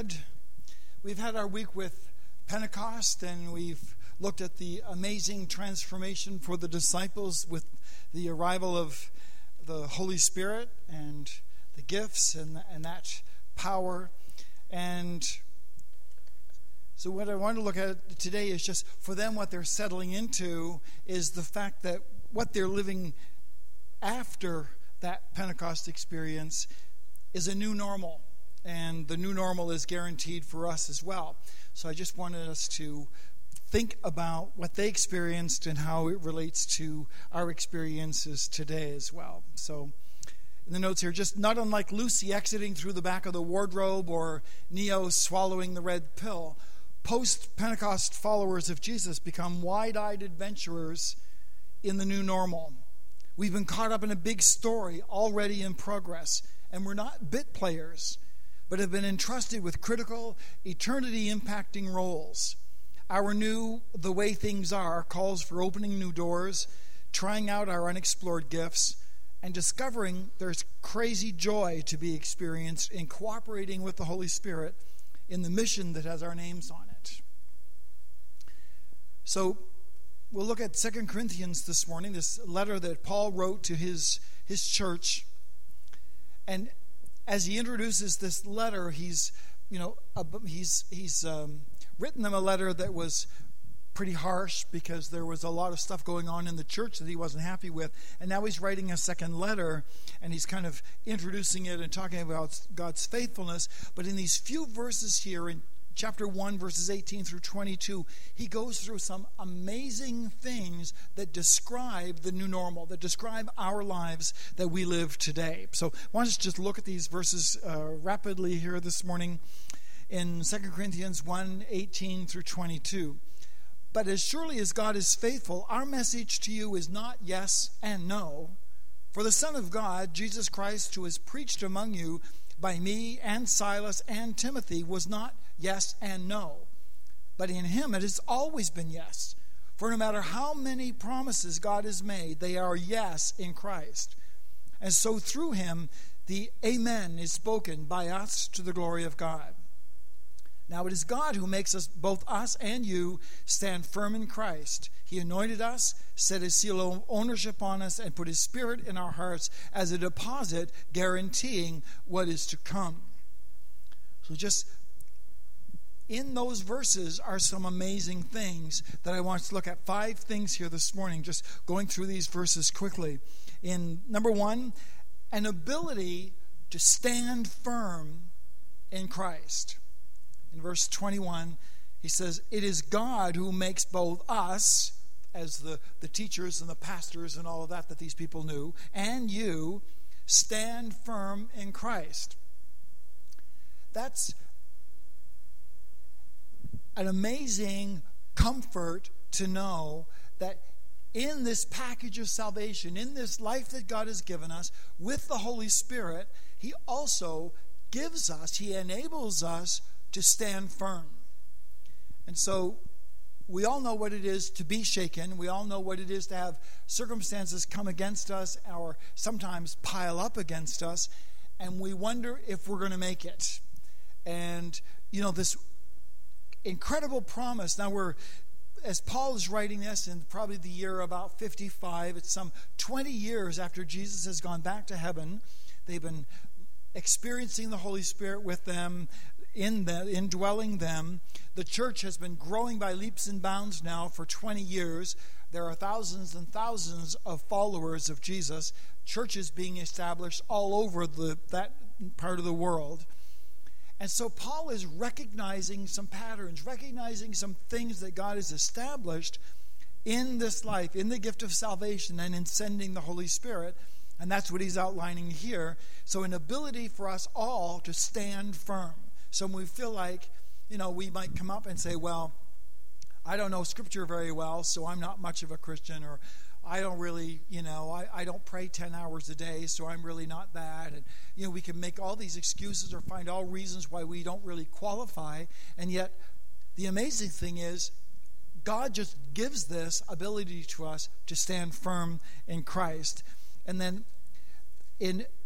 we've had our week with Pentecost, and we've looked at the amazing transformation for the disciples with the arrival of the Holy Spirit and the gifts and that power. And so what I want to look at today is just for them, what they're settling into is the fact that what they're living after that Pentecost experience is a new normal. And the new normal is guaranteed for us as well. So I just wanted us to think about what they experienced and how it relates to our experiences today as well. So in the notes here, just not unlike Lucy exiting through the back of the wardrobe or Neo swallowing the red pill, post-Pentecost followers of Jesus become wide-eyed adventurers in the new normal. We've been caught up in a big story already in progress, and we're not bit players, but have been entrusted with critical, eternity-impacting roles. Our new The Way Things Are calls for opening new doors, trying out our unexplored gifts, and discovering there's crazy joy to be experienced in cooperating with the Holy Spirit in the mission that has our names on it. So we'll look at 2 Corinthians this morning, this letter that Paul wrote to his church. And as he introduces this letter, he's written them a letter that was pretty harsh because there was a lot of stuff going on in the church that he wasn't happy with. And now he's writing a second letter, and he's kind of introducing it and talking about God's faithfulness. But in these few verses here, in chapter 1, verses 18 through 22, he goes through some amazing things that describe the new normal, that describe our lives that we live today. So I want us to just look at these verses rapidly here this morning in 2 Corinthians 1, 18 through 22. But as surely as God is faithful, our message to you is not yes and no. For the Son of God, Jesus Christ, who is preached among you by me and Silas and Timothy, was not yes and no. But in him it has always been yes. For no matter how many promises God has made, they are yes in Christ. And so through him, the Amen is spoken by us to the glory of God. Now it is God who makes us, both us and you, stand firm in Christ. He anointed us, set his seal of ownership on us, and put his Spirit in our hearts as a deposit guaranteeing what is to come. So just in those verses are some amazing things that I want us to look at. 5 things here this morning, just going through these verses quickly. In number 1, an ability to stand firm in Christ. In verse 21, he says, it is God who makes both us, as the teachers and the pastors and all of that these people knew, and you, stand firm in Christ. That's an amazing comfort to know that in this package of salvation, in this life that God has given us, with the Holy Spirit, he also gives us, he enables us to stand firm. And so we all know what it is to be shaken. We all know what it is to have circumstances come against us or sometimes pile up against us, and we wonder if we're going to make it. And this incredible promise. Now as Paul is writing this in probably the year about 55, it's some 20 years after Jesus has gone back to heaven. They've been experiencing the Holy Spirit with them, indwelling them. The church has been growing by leaps and bounds now for 20 years. There are thousands and thousands of followers of Jesus. Churches being established all over that part of the world. And so Paul is recognizing some patterns, recognizing some things that God has established in this life, in the gift of salvation and in sending the Holy Spirit. And that's what he's outlining here. So an ability for us all to stand firm. So when we feel like, we might come up and say, well, I don't know Scripture very well, so I'm not much of a Christian, or I don't really, I don't pray 10 hours a day, so I'm really not that. And, we can make all these excuses or find all reasons why we don't really qualify. And yet, the amazing thing is, God just gives this ability to us to stand firm in Christ. And then in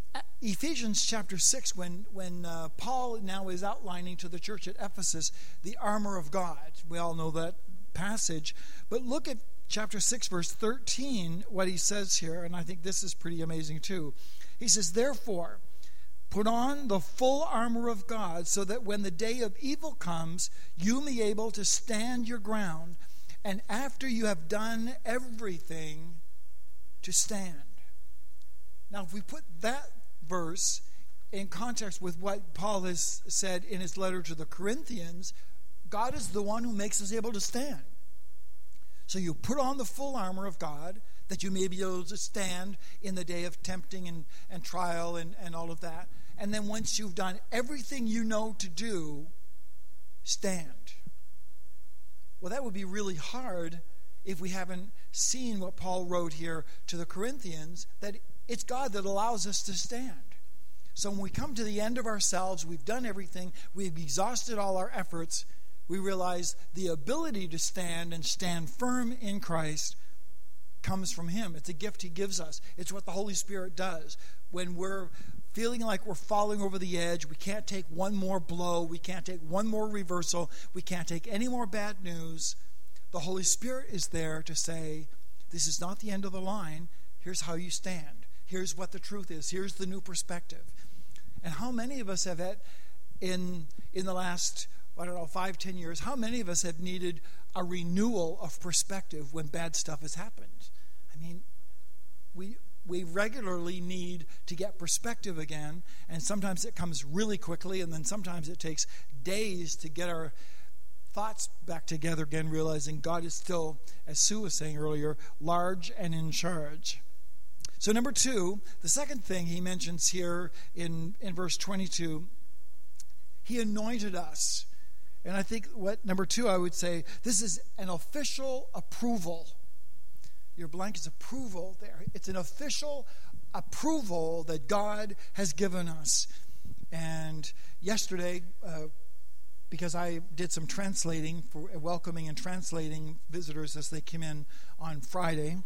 Ephesians chapter 6, when Paul now is outlining to the church at Ephesus the armor of God. We all know that passage. But look at chapter 6, verse 13, what he says here, and I think this is pretty amazing too. He says, therefore, put on the full armor of God so that when the day of evil comes, you may be able to stand your ground, and after you have done everything, to stand. Now, if we put that verse in context with what Paul has said in his letter to the Corinthians, God is the one who makes us able to stand. So you put on the full armor of God that you may be able to stand in the day of tempting and trial and all of that. And then once you've done everything you know to do, stand. Well, that would be really hard if we haven't seen what Paul wrote here to the Corinthians, that it's God that allows us to stand. So when we come to the end of ourselves, we've done everything, we've exhausted all our efforts, we realize the ability to stand and stand firm in Christ comes from Him. It's a gift He gives us. It's what the Holy Spirit does. When we're feeling like we're falling over the edge, we can't take one more blow, we can't take one more reversal, we can't take any more bad news, the Holy Spirit is there to say, this is not the end of the line. Here's how you stand. Here's what the truth is. Here's the new perspective. And how many of us have had, in the last, 5-10 years, how many of us have needed a renewal of perspective when bad stuff has happened? I mean, we regularly need to get perspective again, and sometimes it comes really quickly, and then sometimes it takes days to get our thoughts back together again, realizing God is still, as Sue was saying earlier, large and in charge. So number 2, the second thing he mentions here in verse 22, He anointed us. And I think what number 2, I would say, this is an official approval. Your blank is approval there. It's an official approval that God has given us. And yesterday, because I did some translating, for welcoming and translating visitors as they came in on Friday,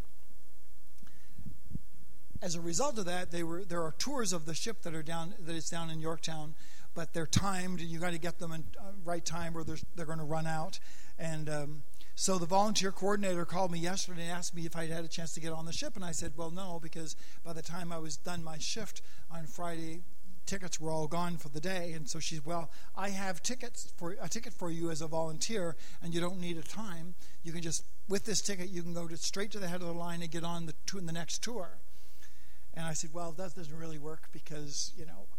as a result of that, there are tours of the ship that is down in Yorktown, but they're timed. You got to get them in right time, or they're going to run out. And so the volunteer coordinator called me yesterday and asked me if I'd had a chance to get on the ship, and I said, well, no, because by the time I was done my shift on Friday, tickets were all gone for the day. And so she said, well, I have a ticket for you as a volunteer, and you don't need a time. You can just, with this ticket, you can go straight to the head of the line and get on the next tour. And I said, well, that doesn't really work because,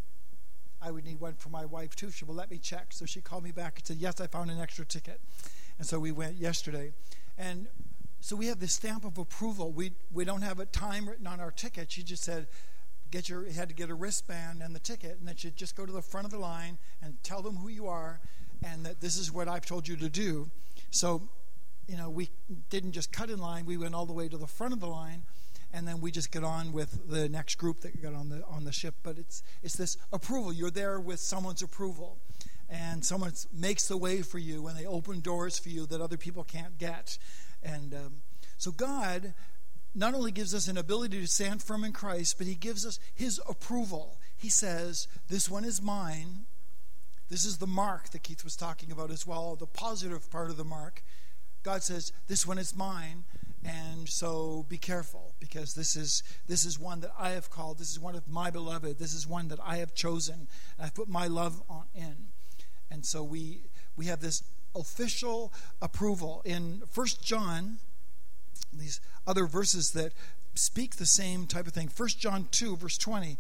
I would need one for my wife too. She will let me check. So she called me back and said, yes, I found an extra ticket. And so we went yesterday. And so we have this stamp of approval. We don't have a time written on our ticket. She just said, you had to get a wristband and the ticket, and then you just go to the front of the line and tell them who you are and that this is what I've told you to do. So, we didn't just cut in line. We went all the way to the front of the line. And then we just get on with the next group that got on the ship. But it's this approval. You're there with someone's approval. And someone makes the way for you, and they open doors for you that other people can't get. And so God not only gives us an ability to stand firm in Christ, but He gives us His approval. He says, this one is mine. This is the mark that Keith was talking about as well, the positive part of the mark. God says, this one is mine. And so be careful, because this is one that I have called. This is one of my beloved. This is one that I have chosen. And I've put my love in. And so we have this official approval. In 1 John, these other verses that speak the same type of thing. 1 John 2, verse 20,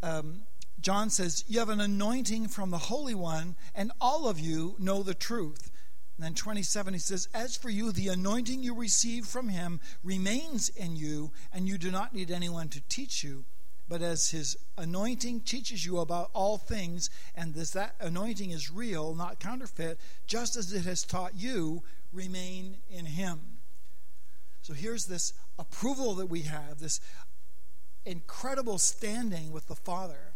John says, you have an anointing from the Holy One, and all of you know the truth. And then 27, he says, as for you, the anointing you received from Him remains in you, and you do not need anyone to teach you. But as His anointing teaches you about all things, and that anointing is real, not counterfeit, just as it has taught you, remain in Him. So here's this approval that we have, this incredible standing with the Father,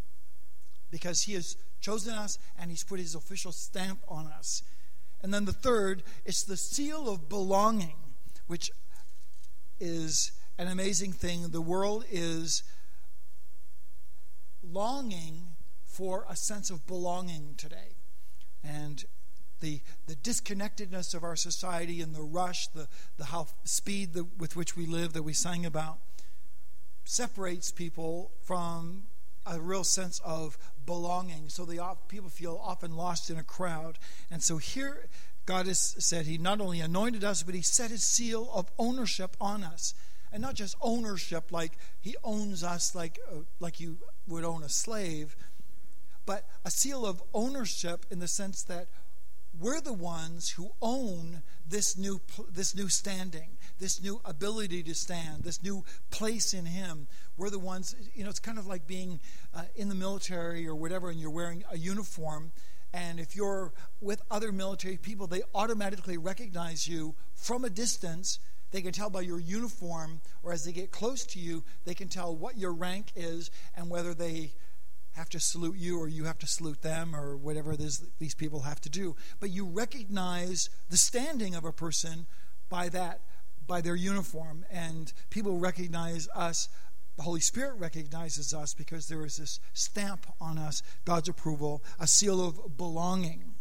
because He has chosen us and He's put His official stamp on us. And then the third, it's the seal of belonging, which is an amazing thing. The world is longing for a sense of belonging today. And the disconnectedness of our society and the rush, the speed with which we live that we sang about, separates people from a real sense of belonging. So people feel often lost in a crowd. And so here God has said he not only anointed us, but he set his seal of ownership on us. And not just ownership like he owns us like you would own a slave, but a seal of ownership in the sense that we're the ones who own this new standing, this new ability to stand, this new place in him. We're the ones, it's kind of like being in the military or whatever, and you're wearing a uniform. And if you're with other military people, they automatically recognize you from a distance. They can tell by your uniform, or as they get close to you, they can tell what your rank is and whether they have to salute you or you have to salute them or whatever it is these people have to do. But you recognize the standing of a person by their uniform. And people recognize us, the Holy Spirit recognizes us because there is this stamp on us, God's approval, a seal of belonging.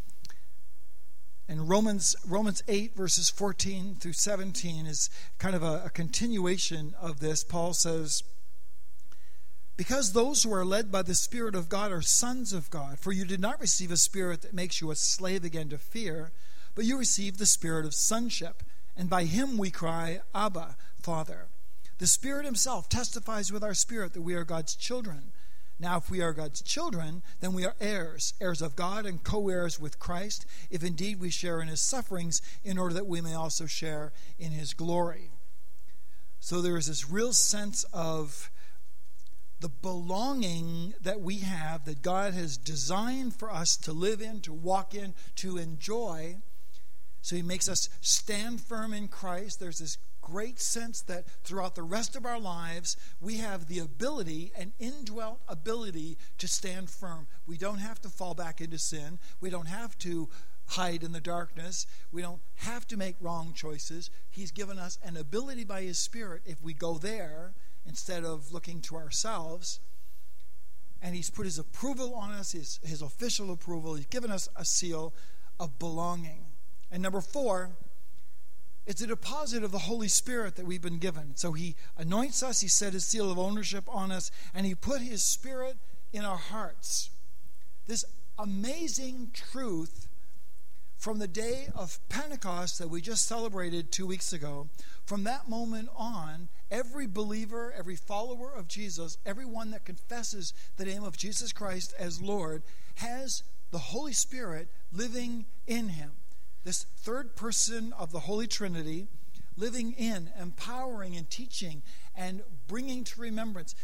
And Romans 8, verses 14 through 17 is kind of a continuation of this. Paul says, because those who are led by the Spirit of God are sons of God. For you did not receive a spirit that makes you a slave again to fear, but you received the spirit of sonship. And by him we cry, Abba, Father. The Spirit himself testifies with our spirit that we are God's children. Now if we are God's children, then we are heirs, heirs of God and co-heirs with Christ, if indeed we share in his sufferings, in order that we may also share in his glory. So there is this real sense of the belonging that we have, that God has designed for us to live in, to walk in, to enjoy. So he makes us stand firm in Christ. There's this great sense that throughout the rest of our lives, we have the ability, an indwelt ability, to stand firm. We don't have to fall back into sin. We don't have to hide in the darkness. We don't have to make wrong choices. He's given us an ability by his Spirit, if we go there instead of looking to ourselves. And he's put his approval on us, his official approval. He's given us a seal of belonging. And number 4, it's a deposit of the Holy Spirit that we've been given. So he anoints us, he set his seal of ownership on us, and he put his Spirit in our hearts. This amazing truth from the day of Pentecost that we just celebrated 2 weeks ago, from that moment on, every believer, every follower of Jesus, everyone that confesses the name of Jesus Christ as Lord, has the Holy Spirit living in him. This third person of the Holy Trinity living in, empowering and teaching and bringing to remembrance.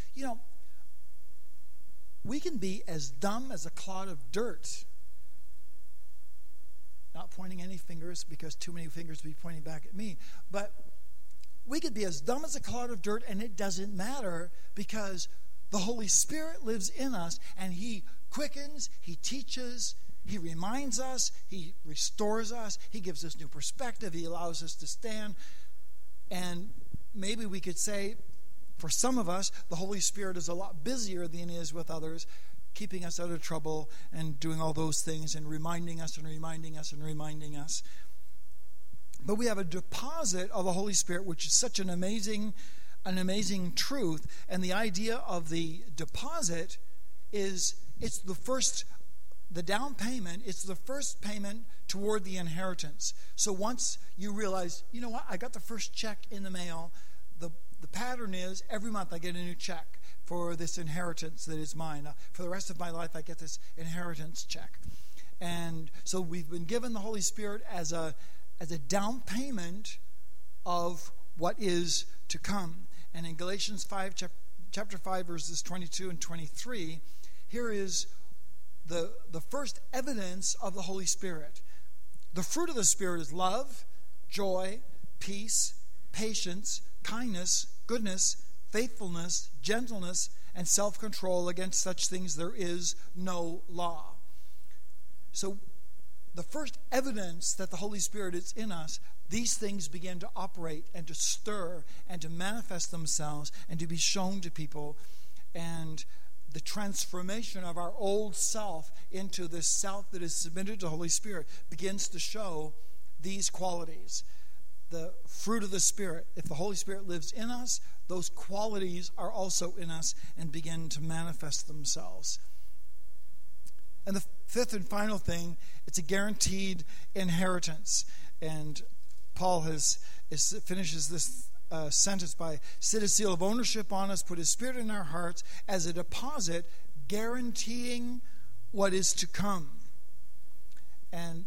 We can be as dumb as a clod of dirt. Not pointing any fingers, because too many fingers would be pointing back at me. But we could be as dumb as a clod of dirt, and it doesn't matter, because the Holy Spirit lives in us, and he quickens, he teaches, he reminds us, he restores us, he gives us new perspective, he allows us to stand. And maybe we could say, for some of us, the Holy Spirit is a lot busier than he is with others, keeping us out of trouble and doing all those things and reminding us and reminding us and reminding us. But we have a deposit of the Holy Spirit, which is such an amazing truth. And the idea of the deposit is it's the down payment, it's the first payment toward the inheritance. So once you realize, you know what, I got the first check in the mail, the pattern is every month I get a new check for this inheritance that is mine. For the rest of my life, I get this inheritance check. And so we've been given the Holy Spirit as a down payment of what is to come. And in Galatians 5, chapter 5, verses 22 and 23, here is the first evidence of the Holy Spirit. The fruit of the Spirit is love, joy, peace, patience, kindness, goodness, faithfulness, gentleness, and self-control. Against such things there is no law. So the first evidence that the Holy Spirit is in us, these things begin to operate and to stir and to manifest themselves and to be shown to people. And the transformation of our old self into this self that is submitted to the Holy Spirit begins to show these qualities. The fruit of the Spirit. If the Holy Spirit lives in us, those qualities are also in us and begin to manifest themselves. And the fifth and final thing, it's a guaranteed inheritance. And Paul finishes this sentence by, set a seal of ownership on us, put his Spirit in our hearts as a deposit, guaranteeing what is to come. And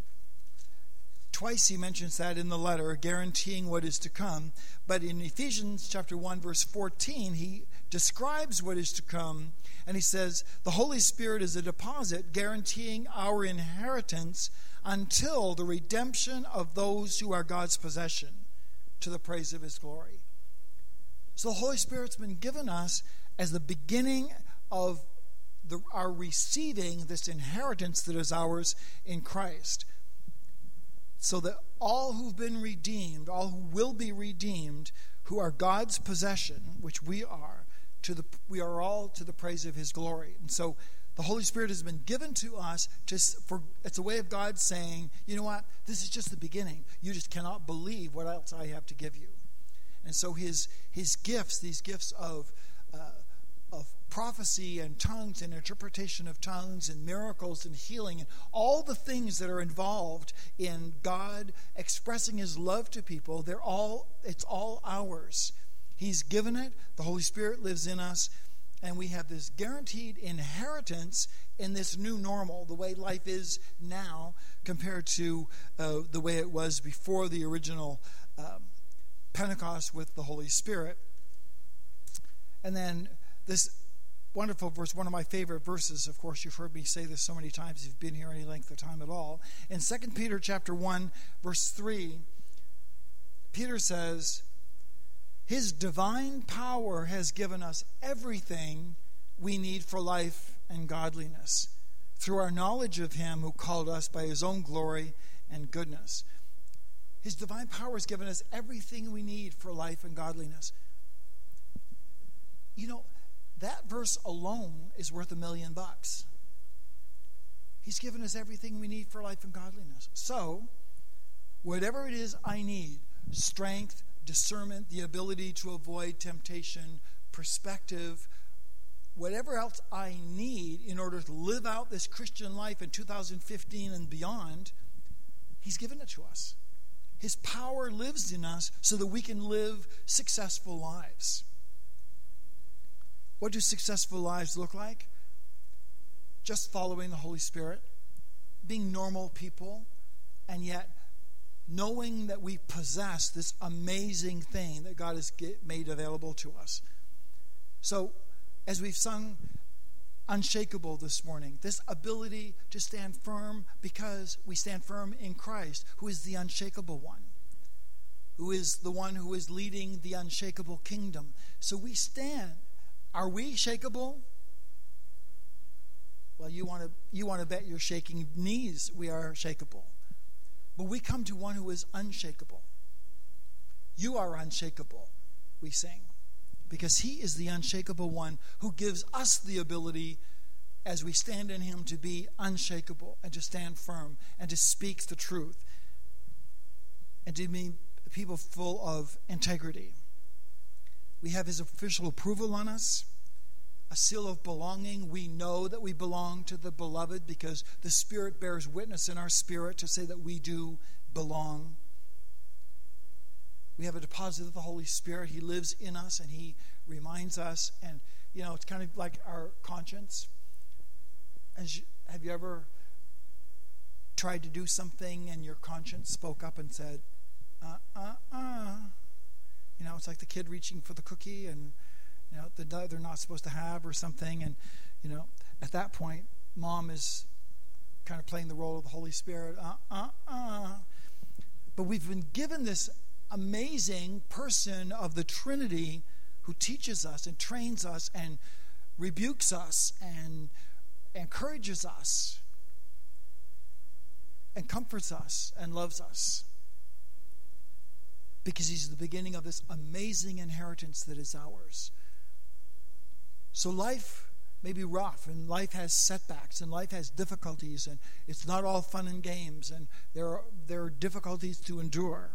twice he mentions that in the letter, guaranteeing what is to come. But in Ephesians chapter 1, verse 14, he describes what is to come. And he says, the Holy Spirit is a deposit guaranteeing our inheritance until the redemption of those who are God's possession, to the praise of his glory. So the Holy Spirit's been given us as the beginning of our receiving this inheritance that is ours in Christ. So that all who've been redeemed, all who will be redeemed, who are God's possession, which we are all to the praise of his glory. And so the Holy Spirit has been given to us it's a way of God saying, you know what, this is just the beginning. You just cannot believe what else I have to give you. And so his gifts, these gifts of prophecy and tongues and interpretation of tongues and miracles and healing and all the things that are involved in God expressing his love to people, it's all ours. He's given it. The Holy Spirit lives in us. And we have this guaranteed inheritance in this new normal, the way life is now compared to the way it was before the original Pentecost with the Holy Spirit. And then this wonderful verse, one of my favorite verses, of course, you've heard me say this so many times if you've been here any length of time at all. In 2 Peter chapter 1, verse 3, Peter says, his divine power has given us everything we need for life and godliness through our knowledge of him who called us by his own glory and goodness. His divine power has given us everything we need for life and godliness. You know, that verse alone is worth $1 million. He's given us everything we need for life and godliness. So, whatever it is I need, strength, discernment, the ability to avoid temptation, perspective, whatever else I need in order to live out this Christian life in 2015 and beyond, he's given it to us. His power lives in us so that we can live successful lives. What do successful lives look like? Just following the Holy Spirit, being normal people, and yet knowing that we possess this amazing thing that God has made available to us. So, as we've sung Unshakable this morning, this ability to stand firm because we stand firm in Christ, who is the unshakable one, who is the one who is leading the unshakable kingdom. So we stand. Are we shakeable? Well, you want to bet your shaking knees we are shakeable. But we come to one who is unshakable. You are unshakable, we sing, because he is the unshakable one who gives us the ability, as we stand in him, to be unshakable and to stand firm and to speak the truth and to be people full of integrity. We have his official approval on us, a seal of belonging. We know that we belong to the beloved because the Spirit bears witness in our spirit to say that we do belong. We have a deposit of the Holy Spirit. He lives in us and he reminds us. And, you know, it's kind of like our conscience. Have you ever tried to do something and your conscience spoke up and said, You know, it's like the kid reaching for the cookie and, you know, they're not supposed to have or something. And, you know, at that point, mom is kind of playing the role of the Holy Spirit. But we've been given this amazing person of the Trinity who teaches us and trains us and rebukes us and encourages us and comforts us and loves us. Because he's the beginning of this amazing inheritance that is ours. So life maybe rough, and life has setbacks, and life has difficulties, and it's not all fun and games, and there are difficulties to endure.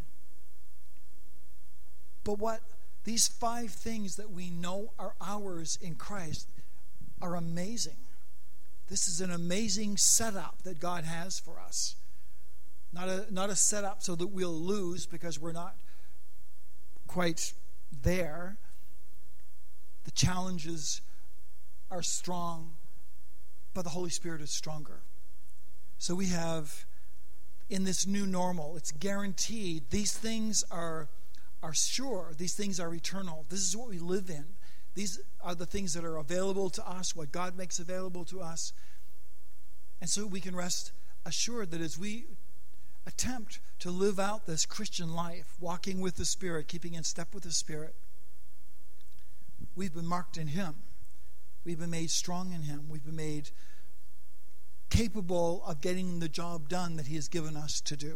But what these 5 things that we know are ours in Christ are amazing. This is an amazing setup that God has for us. Not a setup so that we'll lose because we're not quite there. The challenges are strong, but the Holy Spirit is stronger. So we have, in this new normal, it's guaranteed. These things are sure. These things are eternal. This is what we live in. These are the things that are available to us, what God makes available to us. And so we can rest assured that as we attempt to live out this Christian life, walking with the Spirit, keeping in step with the Spirit, we've been marked in Him. We've been made strong in Him. We've been made capable of getting the job done that He has given us to do.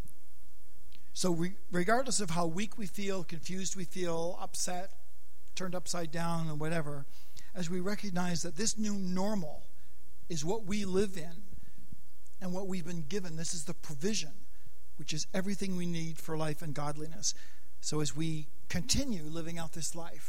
So regardless of how weak we feel, confused we feel, upset, turned upside down, and whatever, as we recognize that this new normal is what we live in and what we've been given, this is the provision, which is everything we need for life and godliness. So as we continue living out this life,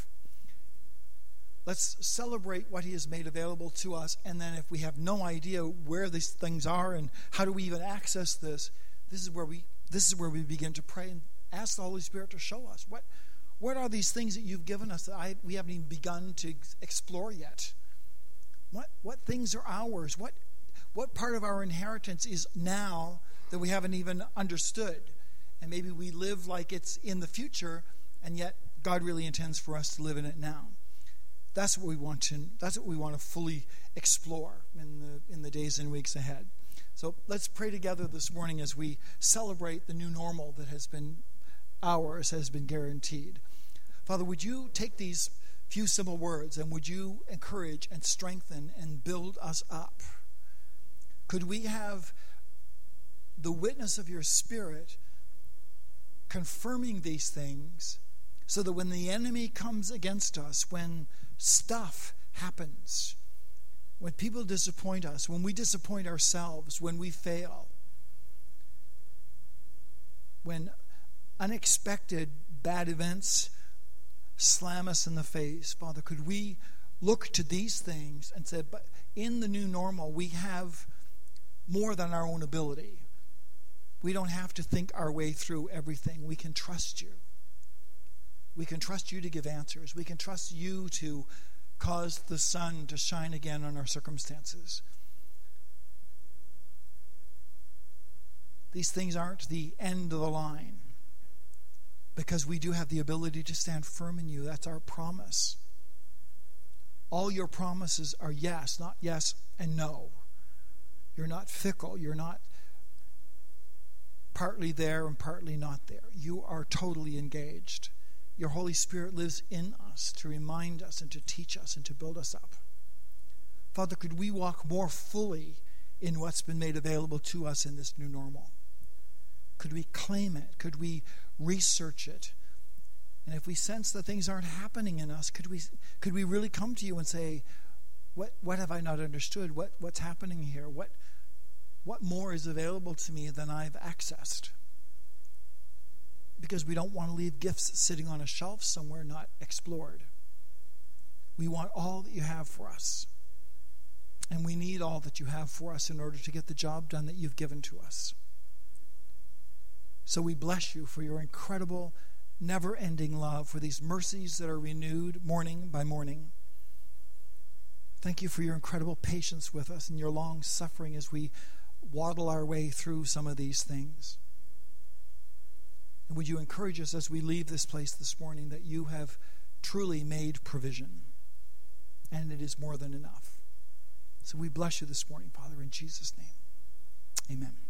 let's celebrate what He has made available to us. And then if we have no idea where these things are and how do we even access this, this is where we begin to pray and ask the Holy Spirit to show us. What are these things that you've given us that we haven't even begun to explore yet? What things are ours? What part of our inheritance is now that we haven't even understood? And maybe we live like it's in the future, and yet God really intends for us to live in it now. That's what we want to fully explore in the days and weeks ahead. So let's pray together this morning as we celebrate the new normal that has been ours, has been guaranteed. Father, would you take these few simple words and would you encourage and strengthen and build us up? Could we have the witness of your Spirit confirming these things so that when the enemy comes against us, when stuff happens, when people disappoint us, when we disappoint ourselves, when we fail, when unexpected bad events slam us in the face, Father, could we look to these things and say, but in the new normal, we have more than our own ability. We don't have to think our way through everything. We can trust you. We can trust you to give answers. We can trust you to cause the sun to shine again on our circumstances. These things aren't the end of the line, because we do have the ability to stand firm in you. That's our promise. All your promises are yes, not yes and no. You're not fickle. You're not partly there and partly not there. You are totally engaged. Your Holy Spirit lives in us to remind us and to teach us and to build us up. Father, could we walk more fully in what's been made available to us in this new normal? Could we claim it? Could we research it? And if we sense that things aren't happening in us, could we really come to you and say, what have I not understood? What's happening here? What more is available to me than I've accessed? Because we don't want to leave gifts sitting on a shelf somewhere not explored. We want all that you have for us. And we need all that you have for us in order to get the job done that you've given to us. So we bless you for your incredible, never-ending love, for these mercies that are renewed morning by morning. Thank you for your incredible patience with us and your long suffering as we waddle our way through some of these things. And would you encourage us as we leave this place this morning that you have truly made provision, and it is more than enough. So we bless you this morning, Father, in Jesus' name. Amen.